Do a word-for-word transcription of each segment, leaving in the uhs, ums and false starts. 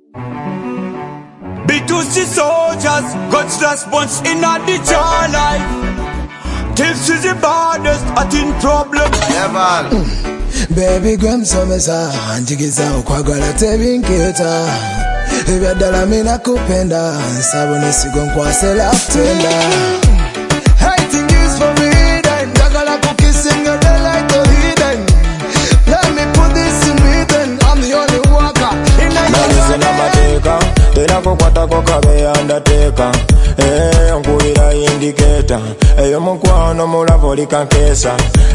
B two C soldiers, God's response in a the jar life. Tips is the baddest, I think problem. Never. Baby gram somesa, anjigiza ukwagala tebinketa. Ebya dala mina kupenda, sabone sigo nkwase laftenda. Hating is forbidden, dagala kukissing your day like the hidden. Let me put this in written, I'm the only walker in a yard. Tena kukwata kwa kabe undertaker. Eh, nkuira indicator. Eyo mukwano mulavo likankesa.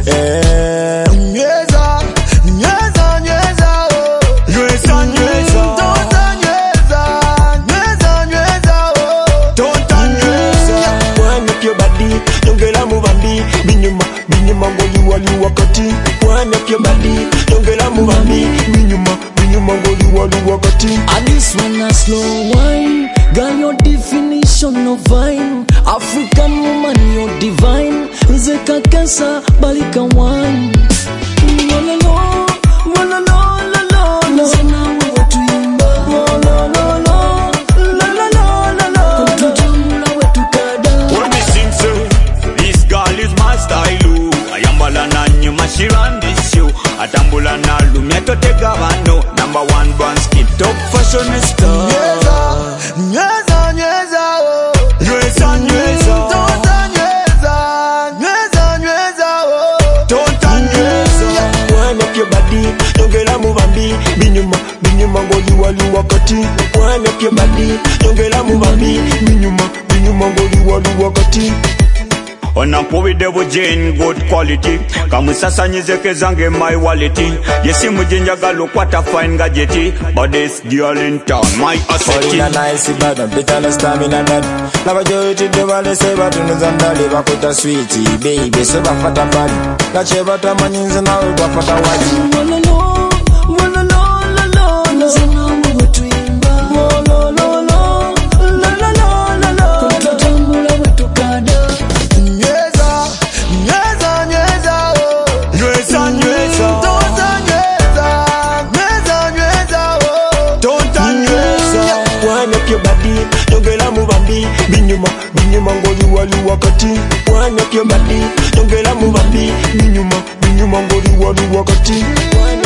Eh, nyeza, nyeza, nyeza, oh. Nyeza, nyeza. Tonta nyeza, nyeza, nyeza, oh. Tonta nyeza. Wind up your body, yongela mubambi. Binyuma, binyuma ngoli wali wakati. Wind up your body, yongela mubambi. Binyuma, binyuma ngoli wali wakati. And this one a slow wine. Girl, your definition of vine. African woman, you're divine. Zeka kesa, balika wine. La la la, la la la la la. Zana wetu yimba. La la la la, la la la la la. Kututambula wetu kada. When we sing so, this girl is my style. Ayambala na nyuma she run this show. Atambula na lumieto tega vano. Number one brand skin, top fashionista. Nyeza, nyeza, nyeza, oh. Nyeza, nyeza. Tonta nyeza, nyeza, nyeza, oh. Tonta nyeza. Wind up your body, yongela mubambi. Binyuma, binyuma ngoli wali wakati. Wind up your body, yongela mubambi. Binyuma, binyuma ngoli wali wakati. Onampo with the Jane good quality. Kamusasa nyizeke zange my wallet. Yesi mujinja galo kwata fine gadgeti. But this girl in town my asset. Olina nice bad, better no stamina dead. Lava joy to the valley say but no zandali bakuta sweetie baby so bafata bad. Kache bata maninza na bafata wadi. La la la, la la la la la. Zana wetu yimba. La la la la, la la la la la. Kututambula wetu kada. Nyeza, nyeza, nyeza, oh. Nyeza, nyeza. Tonta nyeza, nyeza, nyeza, oh. Tonta nyeza. Wind up your body, yongela mubambi. Binyuma, binyuma ngoli wali wakati. Wind up your body, yongela mubambi. Binyuma, binyuma ngoli wali wakati.